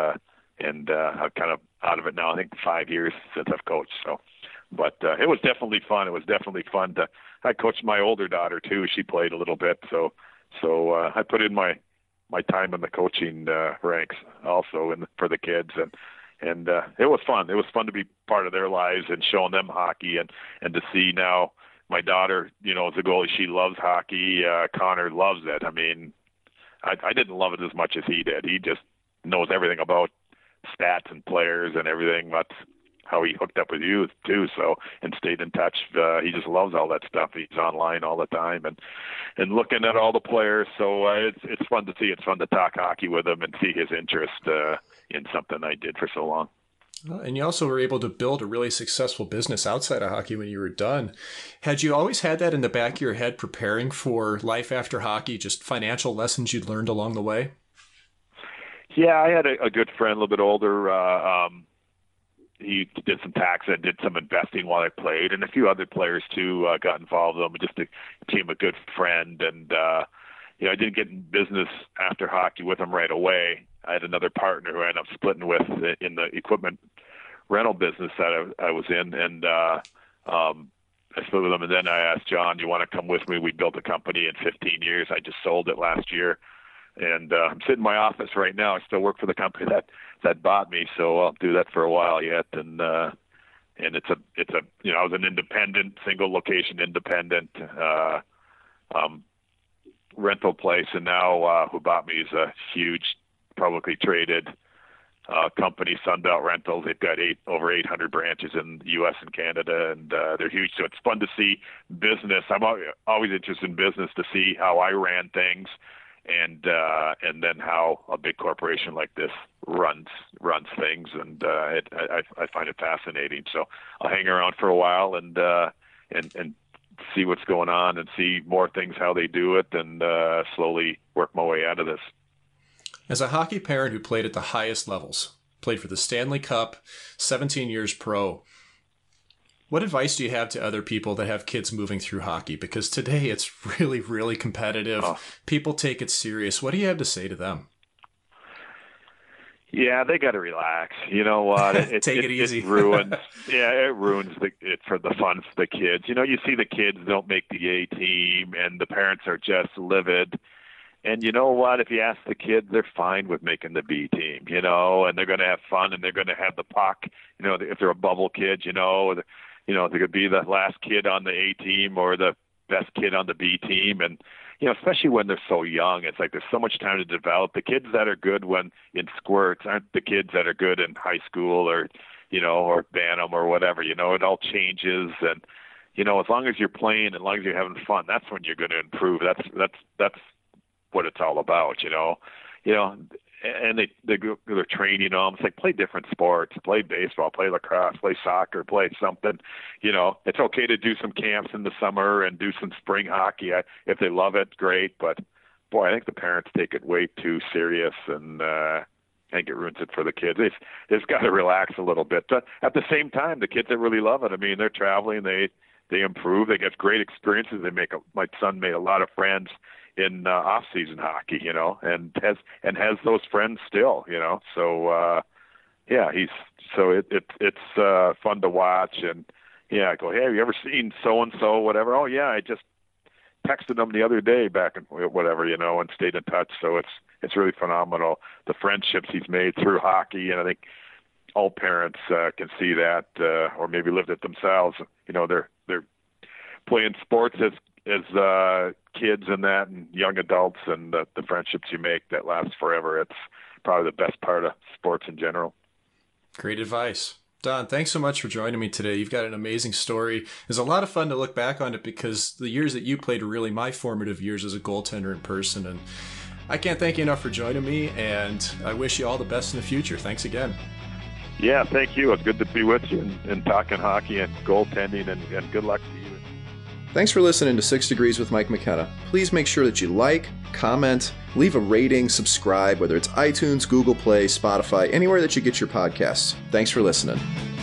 I'm kind of out of it now. I think 5 years since I've coached. So, but it was definitely fun. It was definitely fun I coached my older daughter too. She played a little bit, so I put in my time in the coaching ranks also for the kids, and it was fun. It was fun to be part of their lives and showing them hockey, and to see now. My daughter, you know, as a goalie, she loves hockey. Connor loves it. I mean, I didn't love it as much as he did. He just knows everything about stats and players and everything. That's how he hooked up with you too. So, and stayed in touch. He just loves all that stuff. He's online all the time and looking at all the players. So it's fun to see. It's fun to talk hockey with him and see his interest in something I did for so long. And you also were able to build a really successful business outside of hockey when you were done. Had you always had that in the back of your head preparing for life after hockey, just financial lessons you'd learned along the way? Yeah, I had a good friend, a little bit older. He did some tax and did some investing while I played, and a few other players too got involved with him. Just became a good friend, and you know, I didn't get in business after hockey with him right away. I had another partner who I ended up splitting with in the equipment rental business that I was in, and I split with him. And then I asked John, "Do you want to come with me?" We built a company in 15 years. I just sold it last year, and I'm sitting in my office right now. I still work for the company that bought me, so I'll do that for a while yet. And it's a you know, I was an independent, single location independent rental place, and now who bought me is a huge publicly traded company, Sunbelt Rentals. They've got over 800 branches in the U.S. and Canada, and they're huge. So it's fun to see business. I'm always interested in business to see how I ran things, and then how a big corporation like this runs things, and I find it fascinating. So I'll hang around for a while and see what's going on and see more things how they do it, and slowly work my way out of this. As a hockey parent who played at the highest levels, played for the Stanley Cup, 17 years pro, What advice do you have to other people that have kids moving through hockey? Because today it's really, really competitive. People take it serious. What do you have to say to them? Yeah, they got to relax. You know what? Take it easy. It ruins. It ruins it for the fun for the kids. You know, you see the kids don't make the A team, and the parents are just livid. And you know what? If you ask the kids, they're fine with making the B team. You know, and they're going to have fun, and they're going to have the puck. You know, if they're a bubble kid, they could be the last kid on the A team or the best kid on the B team, and especially when they're so young, it's like there's so much time to develop. The kids that are good when in squirts aren't the kids that are good in high school or Bantam or whatever. It all changes, and as long as you're playing, as long as you're having fun, that's when you're going to improve. That's what it's all about. And they're training them. It's like play different sports, play baseball, play lacrosse, play soccer, play something. It's okay to do some camps in the summer and do some spring hockey. If they love it, great. But boy, I think the parents take it way too serious, and I think it ruins it for the kids. They've got to relax a little bit. But at the same time, the kids that really love it, I mean, they're traveling, they improve, they get great experiences. My son made a lot of friends in off-season hockey, and has those friends still, So it's fun to watch, and I go, hey, have you ever seen so and so, whatever? Oh yeah, I just texted them the other day back and whatever, and stayed in touch. So it's really phenomenal the friendships he's made through hockey, and I think all parents can see that, or maybe lived it themselves. They're playing sports as kids and that, and young adults, and the friendships you make that last forever. It's probably the best part of sports in general. Great advice. Don, thanks so much for joining me today. You've got an amazing story. It's a lot of fun to look back on it, because the years that you played are really my formative years as a goaltender in person. And I can't thank you enough for joining me, and I wish you all the best in the future. Thanks again. Yeah, thank you. It's good to be with you and talking hockey and goaltending, and good luck to you. Thanks for listening to 6 Degrees with Mike McKenna. Please make sure that you like, comment, leave a rating, subscribe, whether it's iTunes, Google Play, Spotify, anywhere that you get your podcasts. Thanks for listening.